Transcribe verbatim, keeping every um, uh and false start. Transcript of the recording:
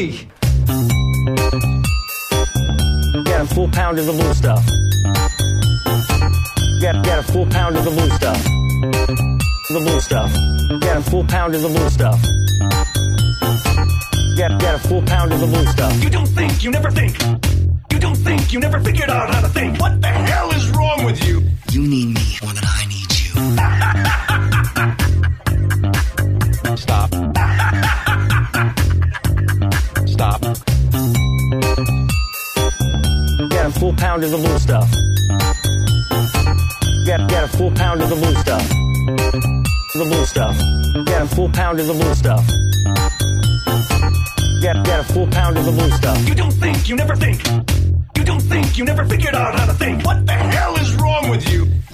me. Get a full pound of the blue stuff. Get, get a full pound of the blue stuff. The blue stuff. Get a full pound of the blue stuff. Get, get a full pound of the blue stuff. You don't think, you never think. You don't think, you never figured out how to think. What the hell is wrong with you? You need me more than I need you. Stop. Stop. Get a full pound of the blue stuff. Get, get a full pound of the blue stuff. The blue stuff. Get a full pound of the blue stuff. Get, get a full pound of the blue stuff. You don't think, you never think. You don't think, you never figured out how to think. What the hell is wrong with you?